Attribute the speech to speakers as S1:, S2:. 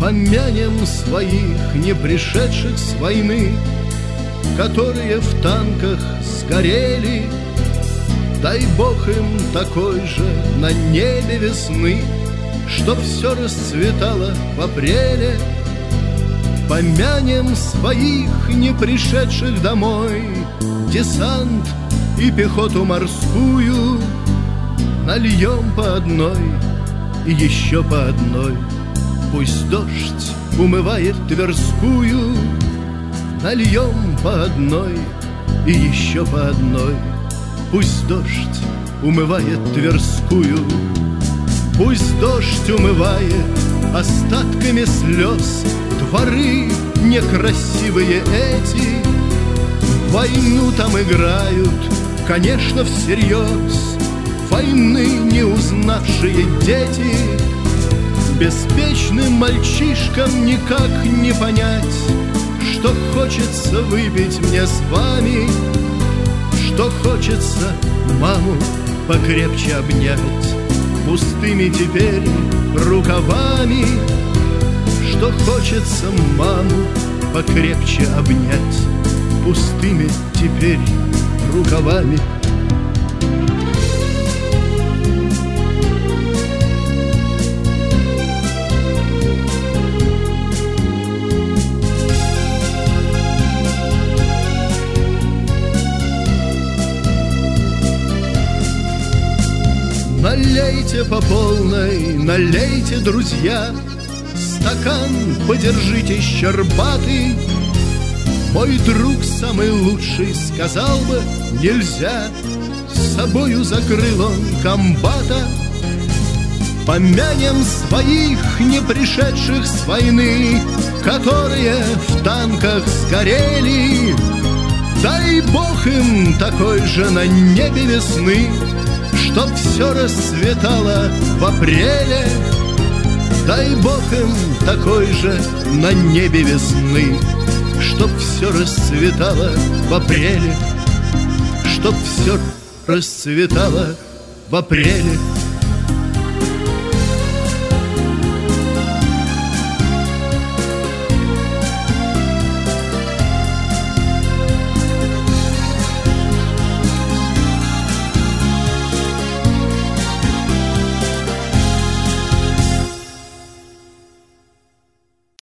S1: Помянем своих, не пришедших с войны, которые в танках сгорели. Дай Бог им такой же на небе весны, чтоб все расцветало в апреле. Помянем своих, не пришедших домой, десант и пехоту морскую. Нальем по одной и еще по одной, пусть дождь умывает Тверскую. Нальем по одной и еще по одной, пусть дождь умывает Тверскую. Пусть дождь умывает остатками слез дворы некрасивые эти. Войну там играют, конечно, всерьез, войны не узнавшие дети. Беспечным мальчишкам никак не понять, что хочется выпить мне с вами, что хочется маму покрепче обнять пустыми теперь рукавами, что хочется маму покрепче обнять пустыми теперь рукавами. Налейте по полной, налейте, друзья, стакан подержите щербатый. Мой друг самый лучший сказал бы: нельзя, с собою закрыл он комбата. Помянем своих, не пришедших с войны, которые в танках сгорели. Дай Бог им такой же на небе весны, чтоб все расцветало в апреле. Дай Бог им такой же на небе весны, чтоб все расцветало в апреле, чтоб все расцветало в апреле.